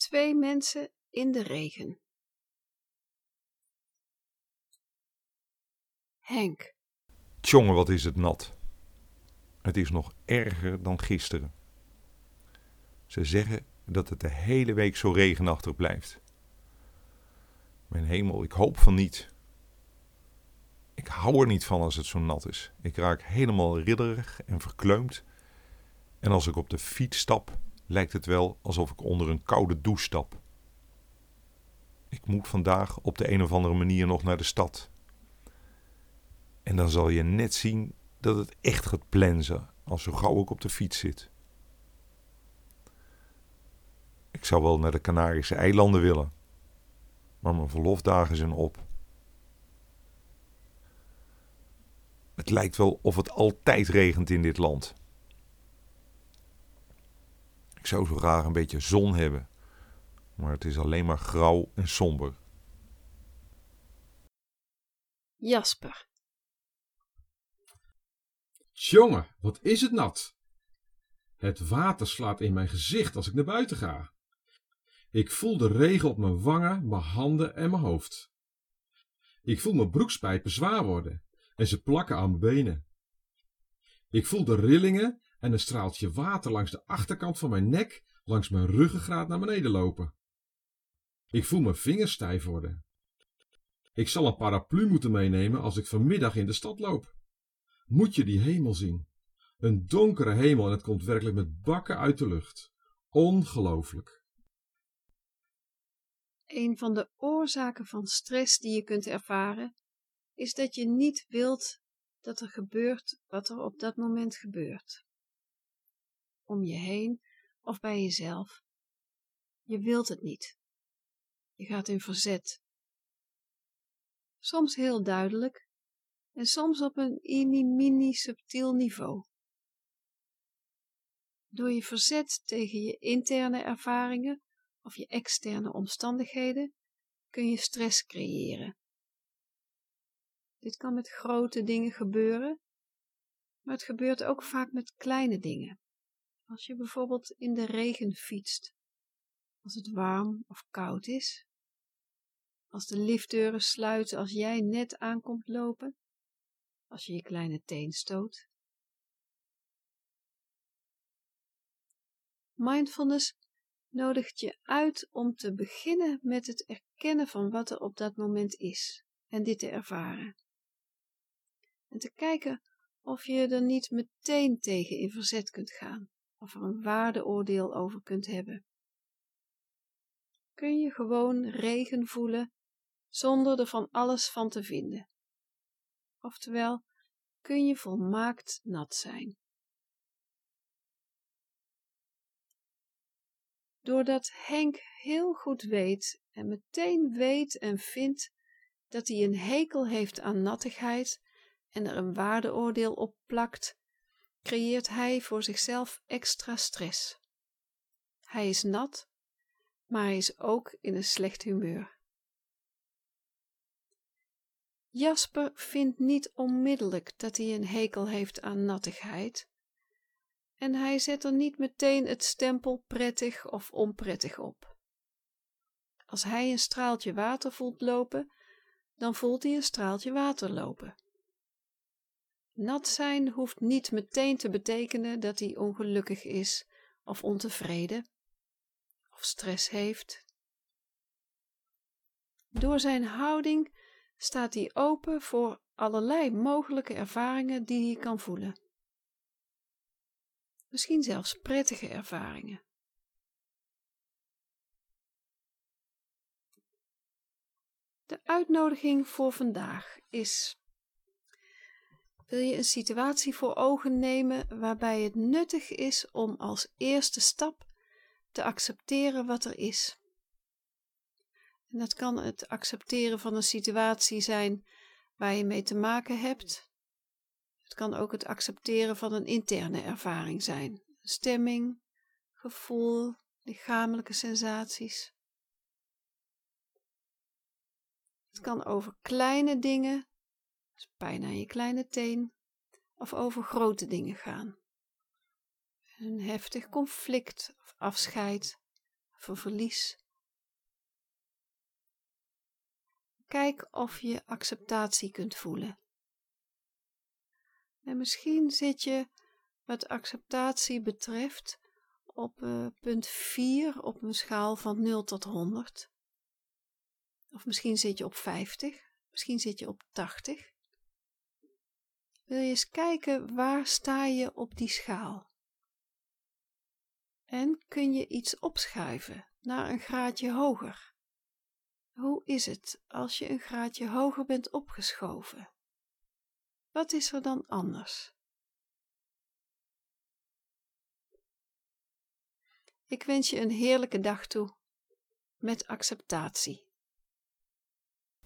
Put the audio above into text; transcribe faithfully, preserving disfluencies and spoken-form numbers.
Twee mensen in de regen. Henk. Tjonge, wat is het nat. Het is nog erger dan gisteren. Ze zeggen dat het de hele week zo regenachtig blijft. Mijn hemel, ik hoop van niet. Ik hou er niet van als het zo nat is. Ik raak helemaal ridderig en verkleumd. En als ik op de fiets stap, lijkt het wel alsof ik onder een koude douche stap. Ik moet vandaag op de een of andere manier nog naar de stad. En dan zal je net zien dat het echt gaat plensen als zo gauw ik op de fiets zit. Ik zou wel naar de Canarische eilanden willen, maar mijn verlofdagen zijn op. Het lijkt wel of het altijd regent in dit land. Ik zou zo graag een beetje zon hebben, maar het is alleen maar grauw en somber. Jasper. Tjonge, wat is het nat. Het water slaat in mijn gezicht als ik naar buiten ga. Ik voel de regen op mijn wangen, mijn handen en mijn hoofd. Ik voel mijn broekspijpen zwaar worden en ze plakken aan mijn benen. Ik voel de rillingen en een straaltje water langs de achterkant van mijn nek, langs mijn ruggengraat naar beneden lopen. Ik voel mijn vingers stijf worden. Ik zal een paraplu moeten meenemen als ik vanmiddag in de stad loop. Moet je die hemel zien? Een donkere hemel en het komt werkelijk met bakken uit de lucht. Ongelooflijk. Een van de oorzaken van stress die je kunt ervaren, is dat je niet wilt dat er gebeurt wat er op dat moment gebeurt. Om je heen of bij jezelf. Je wilt het niet. Je gaat in verzet. Soms heel duidelijk en soms op een mini-mini subtiel niveau. Door je verzet tegen je interne ervaringen of je externe omstandigheden kun je stress creëren. Dit kan met grote dingen gebeuren, maar het gebeurt ook vaak met kleine dingen. Als je bijvoorbeeld in de regen fietst, als het warm of koud is, als de liftdeuren sluiten als jij net aankomt lopen, als je je kleine teen stoot. Mindfulness nodigt je uit om te beginnen met het erkennen van wat er op dat moment is en dit te ervaren. En te kijken of je er niet meteen tegen in verzet kunt gaan of er een waardeoordeel over kunt hebben. Kun je gewoon regen voelen zonder er van alles van te vinden. Oftewel, kun je volmaakt nat zijn. Doordat Henk heel goed weet en meteen weet en vindt dat hij een hekel heeft aan nattigheid en er een waardeoordeel op plakt, creëert hij voor zichzelf extra stress. Hij is nat, maar hij is ook in een slecht humeur. Jasper vindt niet onmiddellijk dat hij een hekel heeft aan nattigheid en hij zet er niet meteen het stempel prettig of onprettig op. Als hij een straaltje water voelt lopen, dan voelt hij een straaltje water lopen. Nat zijn hoeft niet meteen te betekenen dat hij ongelukkig is of ontevreden of stress heeft. Door zijn houding staat hij open voor allerlei mogelijke ervaringen die hij kan voelen. Misschien zelfs prettige ervaringen. De uitnodiging voor vandaag is: wil je een situatie voor ogen nemen waarbij het nuttig is om als eerste stap te accepteren wat er is? En dat kan het accepteren van een situatie zijn waar je mee te maken hebt. Het kan ook het accepteren van een interne ervaring zijn. Stemming, gevoel, lichamelijke sensaties. Het kan over kleine dingen, dus pijn aan je kleine teen, of over grote dingen gaan. Een heftig conflict of afscheid of een verlies. Kijk of je acceptatie kunt voelen. En misschien zit je, wat acceptatie betreft, op uh, punt vier op een schaal van nul tot honderd. Of misschien zit je op vijftig, misschien zit je op tachtig. Wil je eens kijken, waar sta je op die schaal? En kun je iets opschuiven naar een graadje hoger? Hoe is het als je een graadje hoger bent opgeschoven? Wat is er dan anders? Ik wens je een heerlijke dag toe met acceptatie.